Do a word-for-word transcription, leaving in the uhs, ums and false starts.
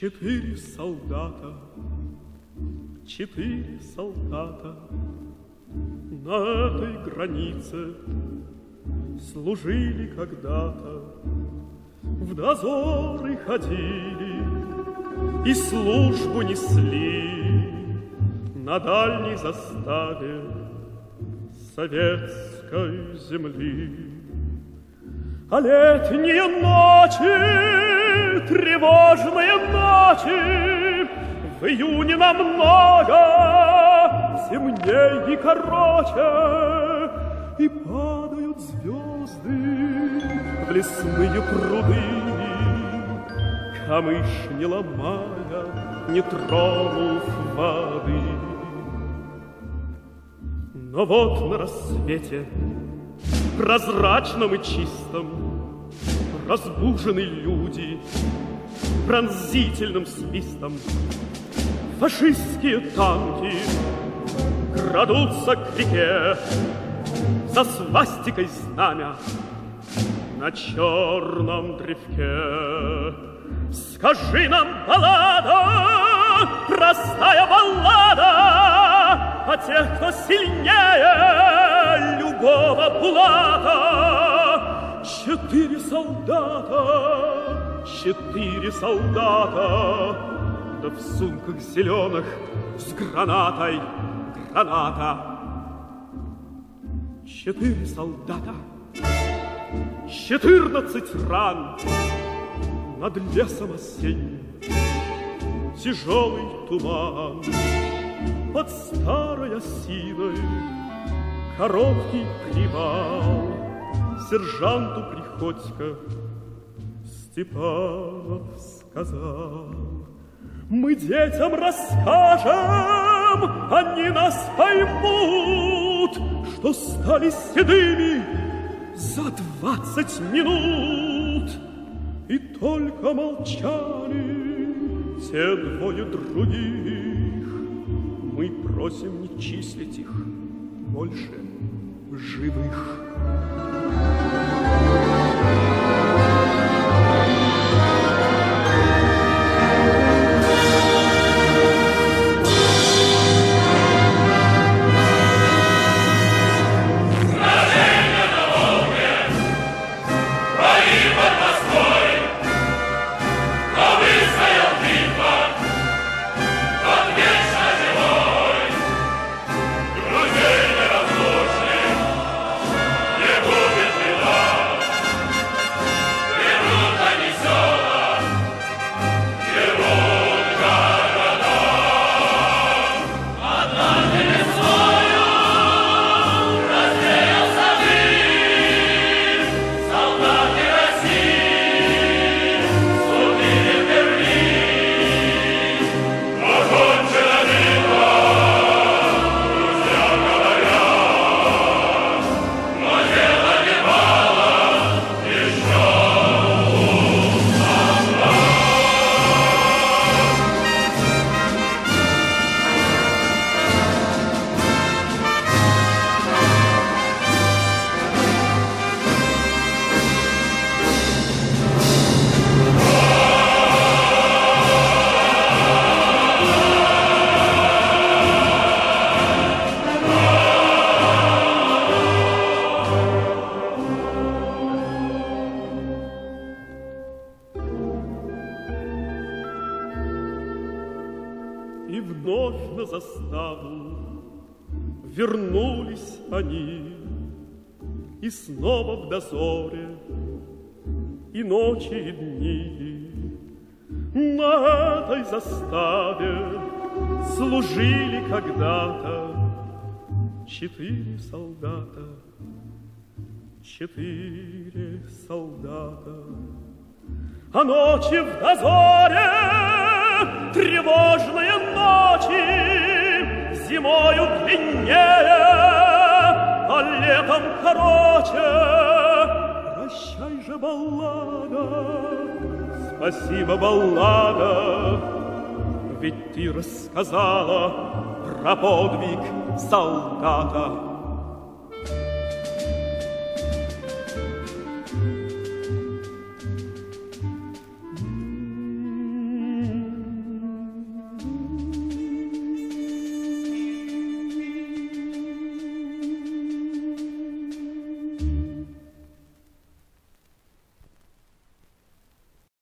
Четыре солдата, четыре солдата на этой границе служили когда-то, в дозоры ходили и службу несли на дальней заставе советской земли. А летние ночи, тревожные ночи, в июне намного темней и короче, и падают звезды в лесные пруды, камыш не ломая, не тронув воды. Но вот на рассвете, прозрачном и чистом, разбужены люди пронзительным свистом. Фашистские танки крадутся к реке, за свастикой знамя на черном древке. Скажи нам, баллада, простая баллада о тех, кто сильнее любого Булата. Четыре солдата, четыре солдата, да в сумках зеленых с гранатой граната. Четыре солдата, четырнадцать ран над лесом осенним, тяжелый туман под старой осиной, короткий привал. Сержанту Приходько Степанов сказал: мы детям расскажем, они нас поймут, что стали седыми за двадцать минут. И только молчали те двое других. Мы просим не числить их больше в живых. И вновь на заставу вернулись они, и снова в дозоре и ночи, и дни на этой заставе служили когда-то четыре солдата, четыре солдата. А ночи в дозоре, тревожные ночи, зимою длиннее, а летом короче. Прощай же, баллада, спасибо, баллада, ведь ты рассказала про подвиг солдата.